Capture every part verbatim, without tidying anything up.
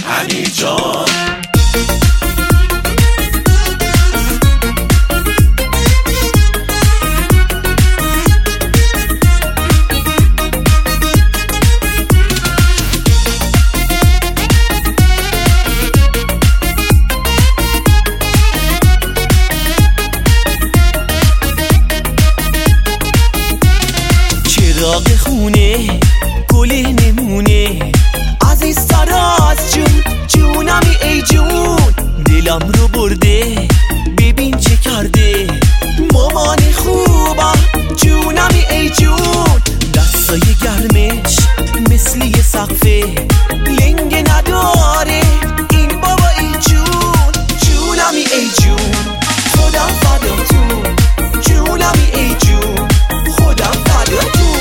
امیر جان. چراغ خونه گل نمونه عزیز سراز جون، جونمی ای جون، دلم رو برده ببین چه کرده. مامان خوبم جونمی ای جون، دستای گرمش مثل یه سقفه، لنگ نداره این بابا ای جون. جونمی ای جون خودم فداتون، جونمی ای جون خودم فداتون.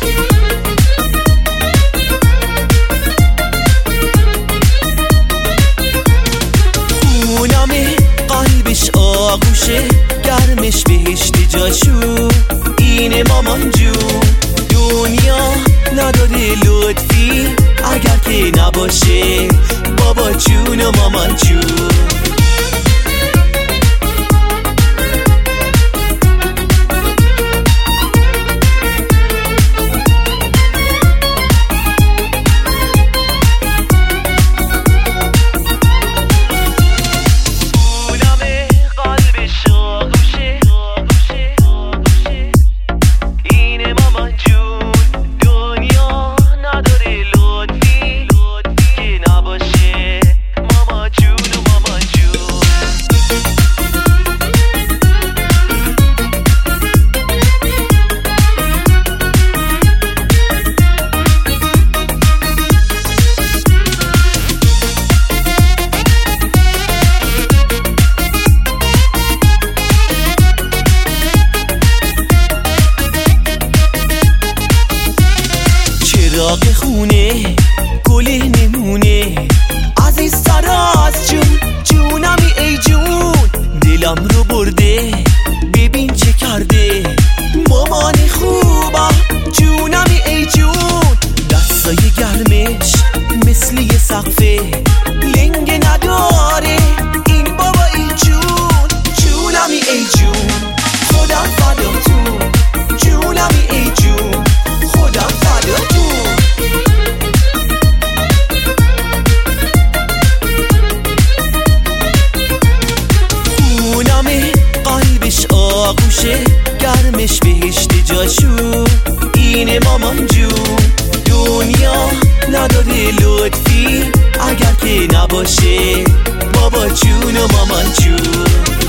خونمه قلبش آغوشه، گرمش بهشت جاشو اینه مامان جون. دنیا نداره لطفی اگر که نباشه بابا جون و مامان جون. چراغ خونه گل نمونه عزیز سراز جون، جونمی ای جون، دلم رو برده ببین چه کرده. مامان خوبم جونمی ای جون، دستای گرمش مثل یه سقفه، لنگ نداره این بابا ای جون. جونمی ای جون خودم فداتون، جونمی ای جون خودم فداتون. قلبش آغوشه، گرمش بهشت جاشو اینه مامان جون. دنیا نداره لطفی اگر که نباشه بابا جون و مامان جون.